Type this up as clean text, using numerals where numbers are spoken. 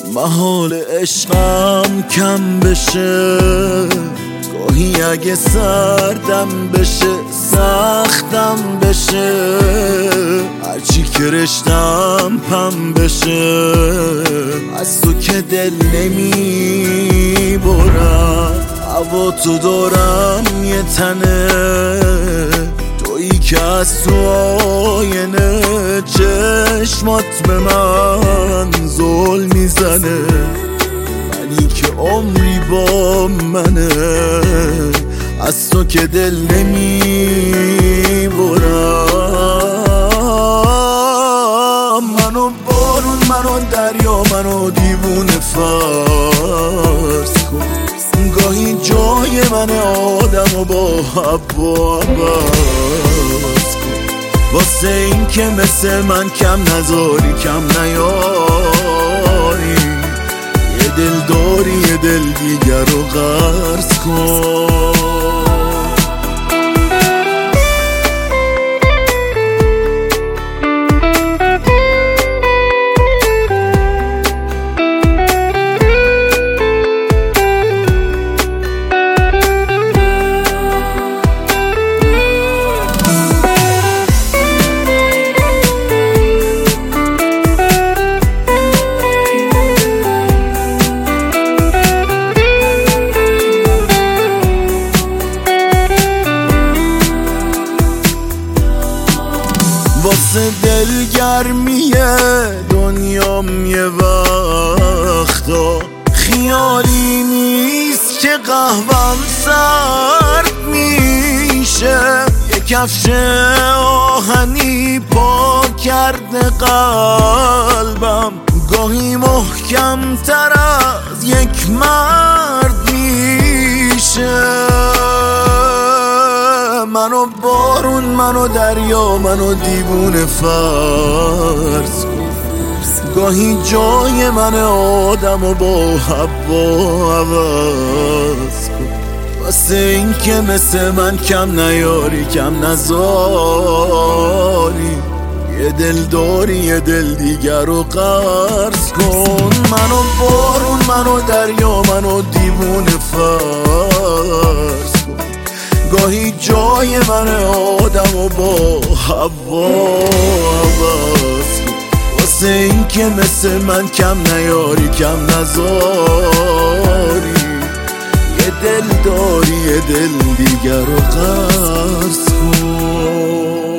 محال عشقم کم بشه، گاهی اگه سردم بشه سختم بشه، هرچی که رشتم پم بشه، از تو که دل نمی برم. هوا تو دارم یه تنه، تویی که از تو آینه چشمات به من زل میزنه، منی که عمری با منه، از تو که دل نمی برم. منو بارون، منو دریا، منو دیوونه فرض کن، گاهی جای من آدم و با حوا عوض کن، واسه این که مثل من کم نذاری کم نیاری، یه دل داری یه دل دیگر رو قرض کن. واسه دلگرمیه دنیام یه وقتا خیالی نیست که قهوم سرد میشه، یه کفش آهنی پاک کرده قلبم، گاهی محکم تر از یک مرد میشه. منو بارون، منو دریا، منو دیوونه فرض کن، گاهی جای من آدم و با حوا عوض کن، واسه این که مثل من کم نیاری کم نذاری، یه دل داری یه دل دیگر رو قرض کن. منو بارون، منو دریا، منو دیوونه فرض کن، گاهی جای من آدم و با حوا عوض کن، واسه این که مثل من کم نیاری کم نذاری، یه دل داری یه دل دیگر رو قرض کن.